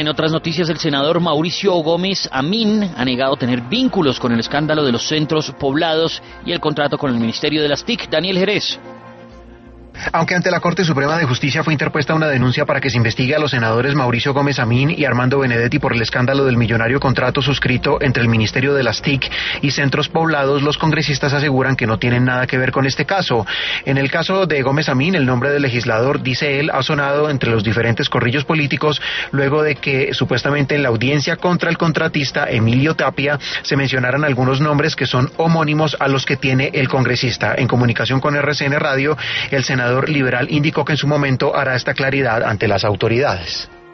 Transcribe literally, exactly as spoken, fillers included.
En otras noticias, el senador Mauricio Gómez Amín ha negado tener vínculos con el escándalo de los centros poblados y el contrato con el Ministerio de las T I C. Daniel Jerez. Aunque ante la Corte Suprema de Justicia fue interpuesta una denuncia para que se investigue a los senadores Mauricio Gómez Amín y Armando Benedetti por el escándalo del millonario contrato suscrito entre el Ministerio de las T I C y centros poblados, los congresistas aseguran que no tienen nada que ver con este caso. En el caso de Gómez Amín, el nombre del legislador, dice él, ha sonado entre los diferentes corrillos políticos luego de que supuestamente en la audiencia contra el contratista Emilio Tapia se mencionaran algunos nombres que son homónimos a los que tiene el congresista. En comunicación con R C N Radio, el senador liberal indicó que en su momento hará esta claridad ante las autoridades.